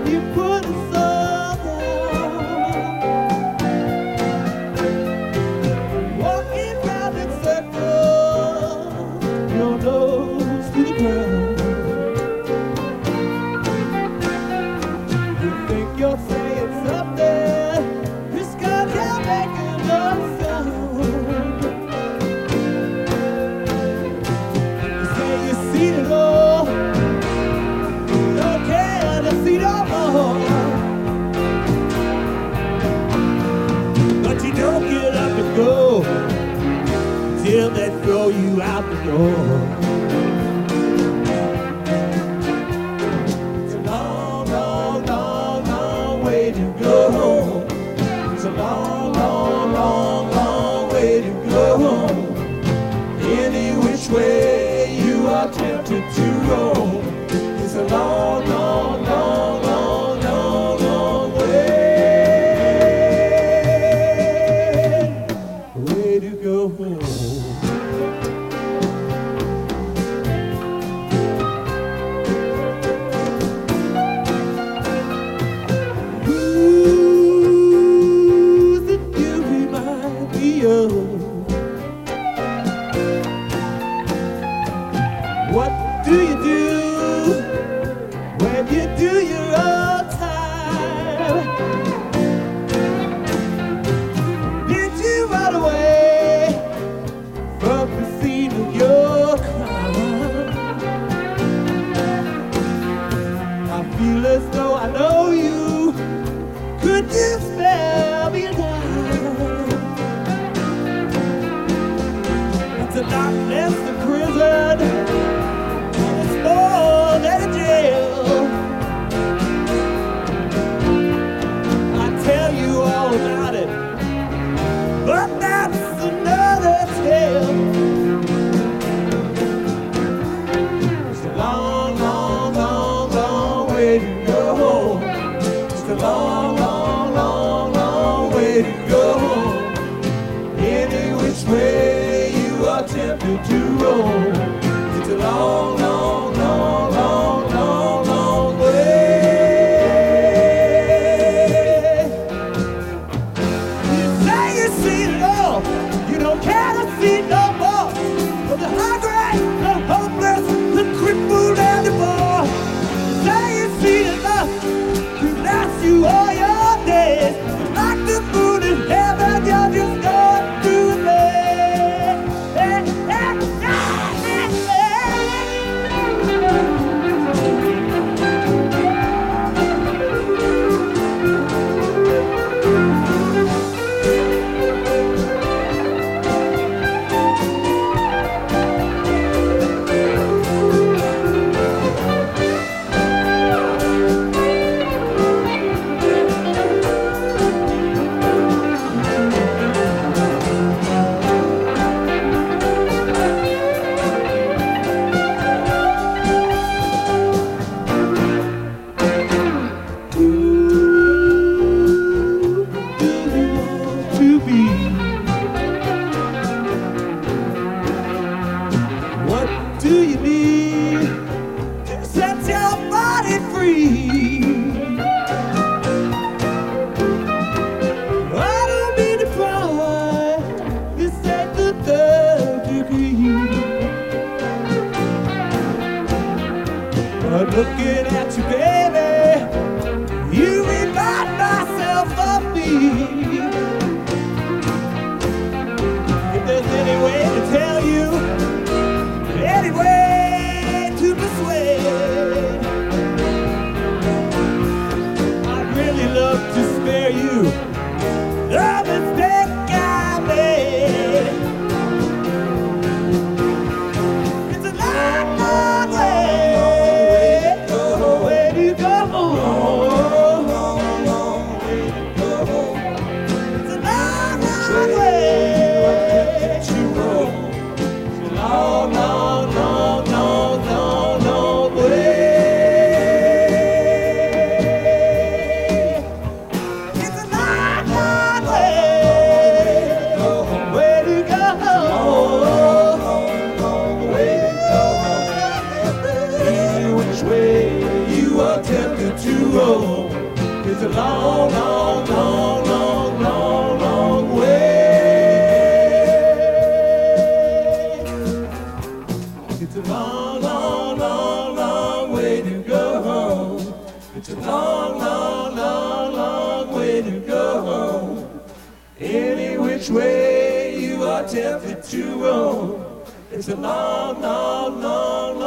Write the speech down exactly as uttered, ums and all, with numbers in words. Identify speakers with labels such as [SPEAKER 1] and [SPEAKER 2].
[SPEAKER 1] you put a soul down, walking round in circles, your nose to the ground. You think you're saying something, this guy can't make enough sound. You say you see it all, don't care to see no more. But you don't get up and go till they throw you out the door. It's a long, long, long, long way to go home. It's a long, long, long, long way to go home. Any which way you are tempted to roam. It's a long, long, long, long, long, long way, way to go home. Who's it you remind me of? What do you do when you do your own time? Did you run away from the scene of your crime? I feel as though I know you. Could you spare me a dime? It's a lot less than prison. It's more than a jail. I tell you all about it, but that's another tale. It's a long, long, long, long way to go home. It's a long, long, long, long way to go home. Any which way you are tempted to roam. It's a long, long, long, long, long, long way. You say you see it all, you don't care to see no more. For the hungry, the hopeless, the crippled, and the poor. You say you see enough to last you all your to roam. It's a long, long, long, long, long, long way. It's a long, long, long, long way to go home. It's a long, long, long, long way to go home. Any which way you are tempted to roam. It's a long, long, long, long